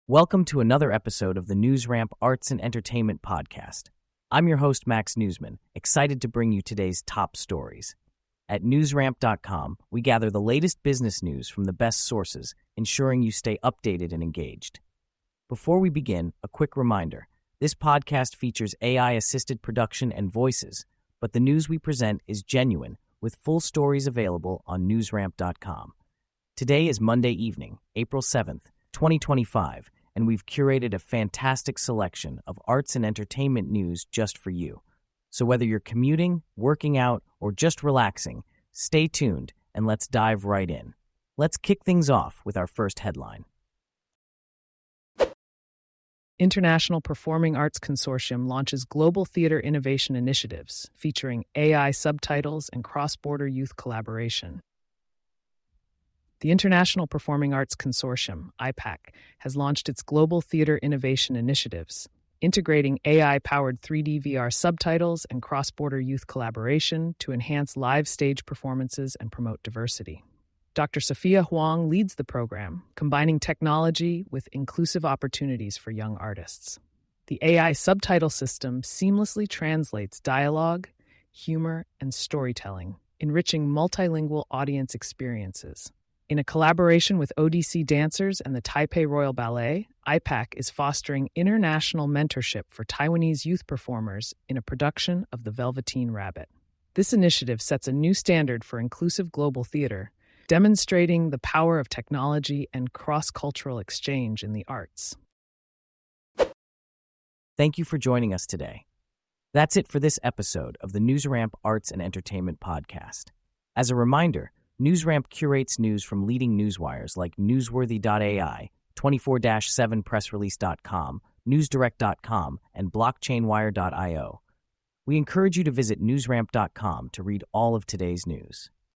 Welcome to another episode of the NewsRamp Arts and Entertainment Podcast. I'm your host, Max Newsman, excited to bring you today's top stories. At newsramp.com, we gather the latest business news from the best sources, ensuring you stay updated and engaged. Before we begin, a quick reminder. This podcast features AI-assisted production and voices, but the news we present is genuine, with full stories available on newsramp.com. Today is Monday evening, April 7th, 2025, and we've curated a fantastic selection of arts and entertainment news just for you. So whether you're commuting, working out, or just relaxing, stay tuned and let's dive right in. Let's kick things off with our first headline. International Performing Arts Consortium launches Global Theater Innovation Initiatives, featuring AI subtitles and cross-border youth collaboration. The International Performing Arts Consortium, IPAC, has launched its Global Theater Innovation Initiatives, integrating AI-powered 3D VR subtitles and cross-border youth collaboration to enhance live stage performances and promote diversity. Dr. Sophia Huang leads the program, combining technology with inclusive opportunities for young artists. The AI subtitle system seamlessly translates dialogue, humor, and storytelling, enriching multilingual audience experiences. In a collaboration with ODC dancers and the Taipei Royal Ballet, IPAC is fostering international mentorship for Taiwanese youth performers in a production of The Velveteen Rabbit. This initiative sets a new standard for inclusive global theater, demonstrating the power of technology and cross-cultural exchange in the arts. Thank you for joining us today. That's it for this episode of the NewsRamp Arts and Entertainment Podcast. As a reminder, NewsRamp curates news from leading newswires like Newsworthy.ai, 24-7pressrelease.com, NewsDirect.com, and BlockchainWire.io. We encourage you to visit newsramp.com to read all of today's news.